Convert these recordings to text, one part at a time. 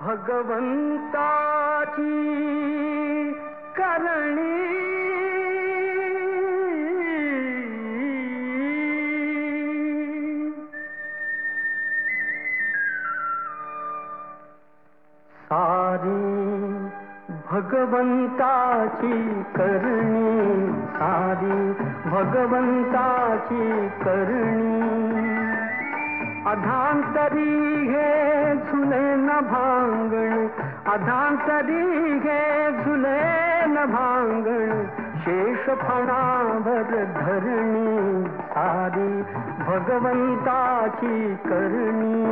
भगवंताची करणी सारी भगवंताची करणी सारी भगवंताची करणी अधांतरी हे झुले न भांगण अधांतरी हे झुले न भांगण शेष फणावर धरणी सारी भगवंताची करणी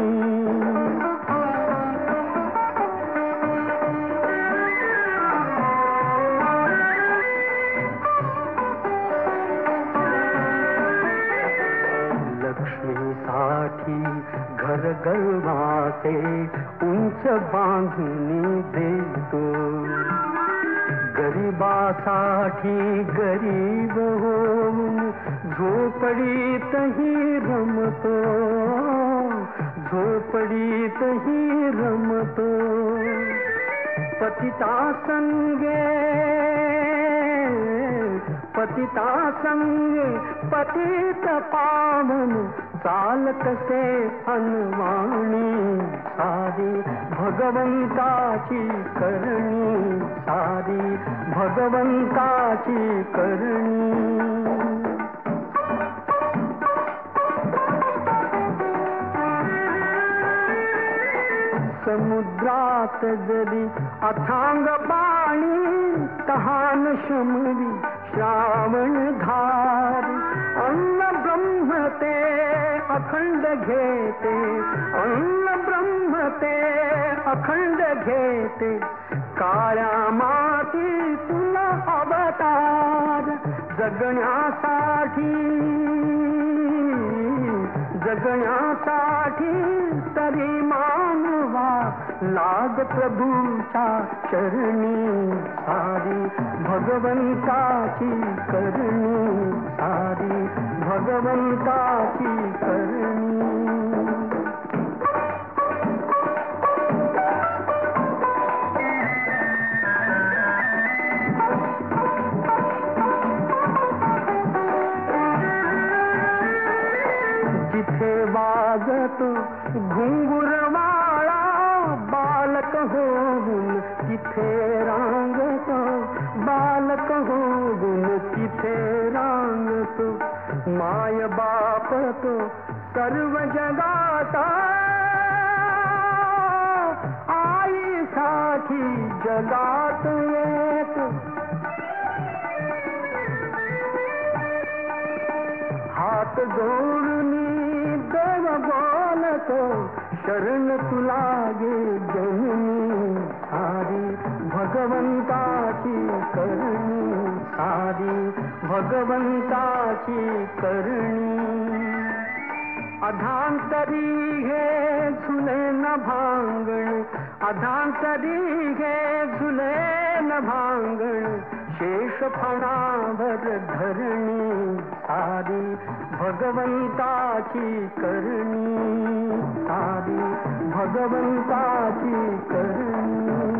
लक्ष्मीसाठी घर गर्वाचे उंच बांधून देतो गरिबासाठी गरीब होऊन झोपडीतही रमतो झोपडीतही रमतो पतिता संगे पतित पावन चालत से अनवाणी सारी भगवंताची करणी सारी भगवंताची करणी समुद्रात जरी अथांग पाणी तहान शमरी श्रावण धार अन्न ब्रह्म ते अखंड घेते अन्न ब्रह्म ते अखंड घेते काळ्या माती तुला अवतार जगण्यासाठी तरी मानवा लाग प्रभूच्या चरणी सारी भगवंताची करणी सारी भगवंताची करणी जिथे वाजतो घुंगुरवाळा बालक होऊन तिथे रांगतो बालक होऊन तिथे रांगतो माय बाप तो सर्व जगाता आईसाठी जगात येतो हात जोडून देव बोलतो शरण तुला गे जननी सारी भगवंताची करणी सारी भगवंताची करणी अधांतरी हे झुले न भांगण अधांतरी हे झुले न भांगण शेष फणावर धरणी सारी भगवंताची करणी सारी भगवंताची करणी